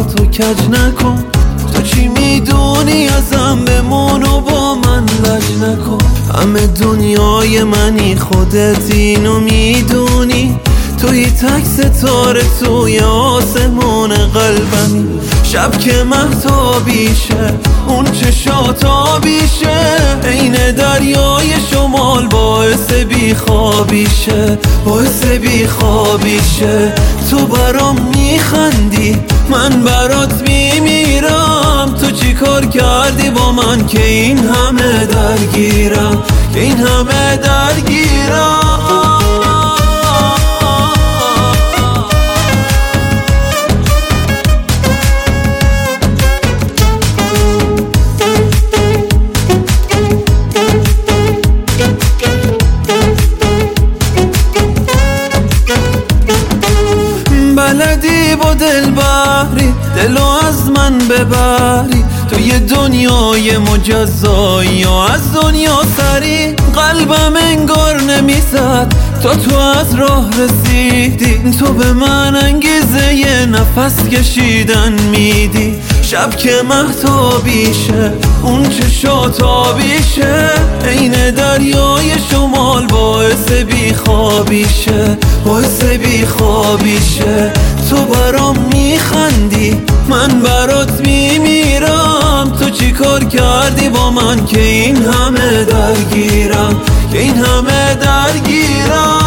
خودتو کج نکن. تو چی میدونی ازم بمون و با من لج نکن. همه دنیای منی خودت اینو میدونی. توی تک ستاره توی آسمون قلبمی. شب که مهتابیشه اون چشات آبیشه. عین دریای شمال باعث بیخوابیشه، باعث بیخوابیشه. تو برام میخندی من برات میمیرم. تو چی کار کردی با من که این همه درگیرم، که این همه درگیرم. بلدی با دل بحری دلو از من ببری. تو یه دنیای مجزایی یا از دنیا سری. قلبم انگار نمیزد تا تو از راه رسیدی. تو به من انگیزه یه نفس کشیدن میدی. شب که مهتابیشه اون چشات آبیشه. عین دریای شمال باعث بیخوابیشه، باعث بیخوابیشه. تو برام میخندی من برات میمیرم. تو چی کار کردی با من که این همه درگیرم، که این همه درگیرم.